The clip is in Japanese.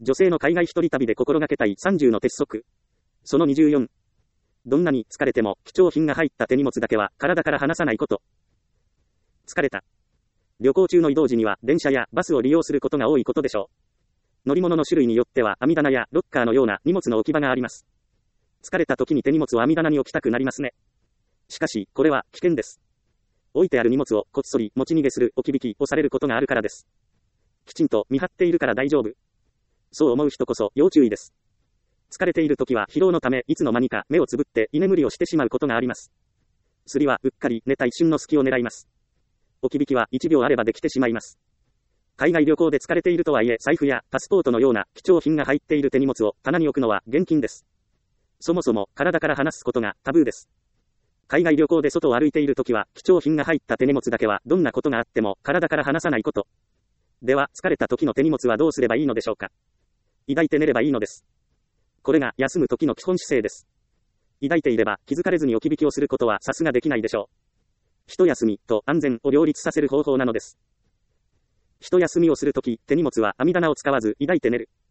女性の海外一人旅で心がけたい30の鉄則。その24。どんなに疲れても貴重品が入った手荷物だけは体から離さないこと。疲れた。旅行中の移動時には電車やバスを利用することが多いことでしょう。乗り物の種類によっては網棚やロッカーのような荷物の置き場があります。疲れた時に手荷物を網棚に置きたくなりますね。しかし、これは危険です。置いてある荷物をこっそり持ち逃げする置き引きをされることがあるからです。きちんと見張っているから大丈夫。そう思う人こそ要注意です。疲れている時は疲労のためいつの間にか目をつぶって居眠りをしてしまうことがあります。すりはうっかり寝た一瞬の隙を狙います。置き引きは1秒あればできてしまいます。海外旅行で疲れているとはいえ財布やパスポートのような貴重品が入っている手荷物を棚に置くのは厳禁です。そもそも体から離すことがタブーです。海外旅行で外を歩いているときは貴重品が入った手荷物だけはどんなことがあっても体から離さないこと。では疲れた時の手荷物はどうすればいいのでしょうか。抱いて寝ればいいのです。これが休む時の基本姿勢です。抱いていれば気づかれずに置き引きをすることはさすができないでしょう。一休みと安全を両立させる方法なのです。一休みをするとき、手荷物は網棚を使わず抱いて寝る。